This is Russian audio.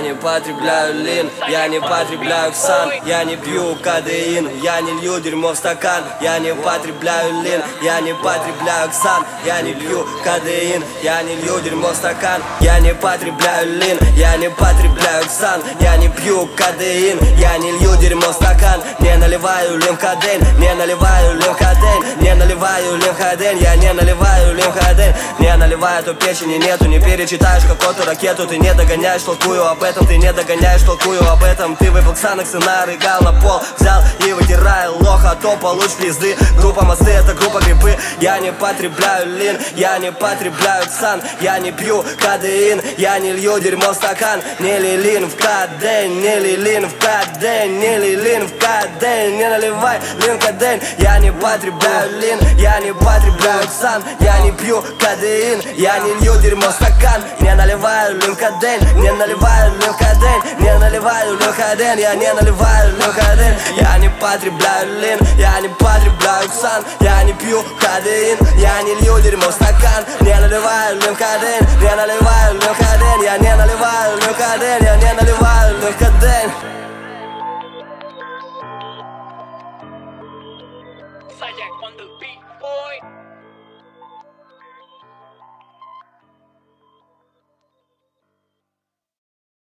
не потребляю лин, я не потребляю ксан, я не пью кадеин, я не лью дерьмо в стакан. Я не потребляю лин, я не потребляю ксан, я не пью кадеин, я не лью дерьмо в стакан. Я не потребляю лин, я не потребляю ксан, я не пью кадеин, я не лью дерьмо в стакан. Не наливаю лимхадейн, не наливаю лимхадейн, не наливаю лимхадейн, я не наливаю лимхадейн. Не наливаю, то печени нету, не перечитаешь какую-то ракету. Ты не догоняешь, толкую об этом, ты не догоняешь, толкую об этом. Ты выпил ксанокс и нарыгал на пол, взял и вытирай лоха, то получишь пизды. Группа мосты, это группа грибы. Я не потребляю лин, я не потребляю ксан, я не пью кадеин, я не лью дерьмо в стакан. Не лилин в кадейн, не лилин в кадейн, не лилин в кадейн, не наливай линкадейн. Я не потребляю лин, я не потребляю ксан, я не пью кадеин, я не лью дерьмо в стакан. Не наливаю линкадейн, не наливаю линкадейн, не наливаю линкадейн, я не наливаю линкадейн. Я не потребляю лин, я не потребляю ксан, я не пью кадеин, я не лью дерьмо в стакан. Не наливаю линкадейн, не наливаю линкадейн, я не наливаю линкадейн, я не наливаю линкадейн. Sajak on the beat, boy.